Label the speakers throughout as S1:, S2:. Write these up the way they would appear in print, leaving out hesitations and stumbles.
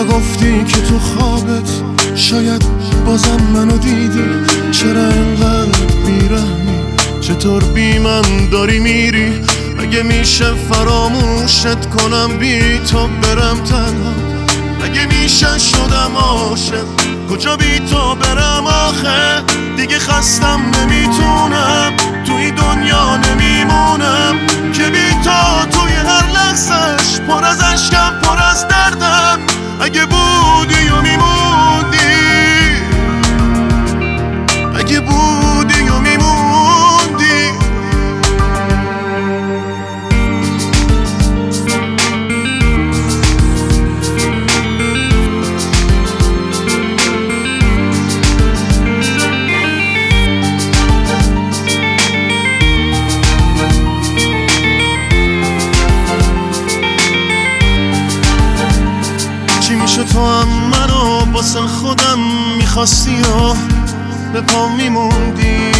S1: گفتی که تو خوابت شاید بازم منو دیدی؟ چرا اینقدر بیرحمی؟ چطور بی من داری میری؟ اگه میشه فراموشت کنم بی تو برم تنها؟ اگه میشه شدم عاشق کجا بی تو برم آخه؟ دیگه خستم نمیتونم توی دنیا نمیمونم که بی تو توی هر لحظش پر از عشقم پر از دردم. اگه بودی و میموندی، اگه بودی و میموندی. چی میشه تو هم منو واسه خودم میخواستی و به پا میموندی؟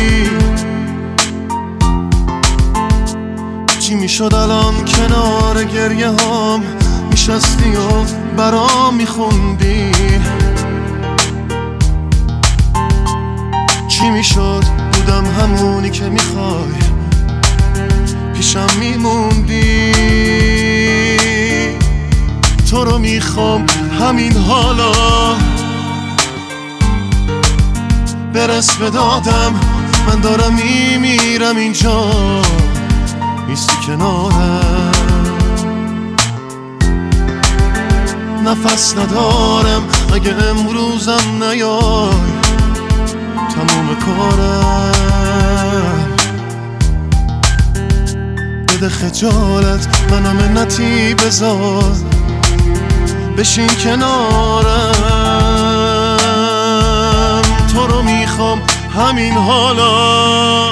S1: چی میشد الان کنار گریه هام میشستی و برام میخوندی؟ چی میشد بودم همونی که میخوای پیشم میموندی؟ تو رو میخوام همین حالا برس به دادم، من دارم میمیرم اینجا نیستی کنارم. نفس ندارم اگه امروزم نیای تموم کارم. بده خجالت منو منتی بذار بشین کنارم. تو رو میخوام همین حالا.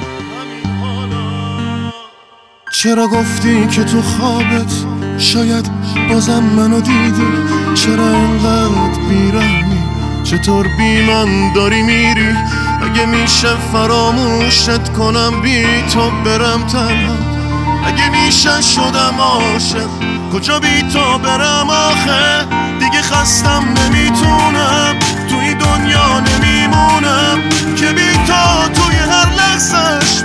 S1: چرا گفتی که تو خوابت شاید بازم منو دیدی؟ چرا اینقدر بیرحمی؟ چطور بی من داری میری؟ اگه میشه فراموشت کنم بی تو برم تنها؟ اگه میشه شدم عاشق کجا بی تو برم آخه؟ دیگه خستم نمیتونم توی دنیا نمیمونم که بی تو توی هر لحظش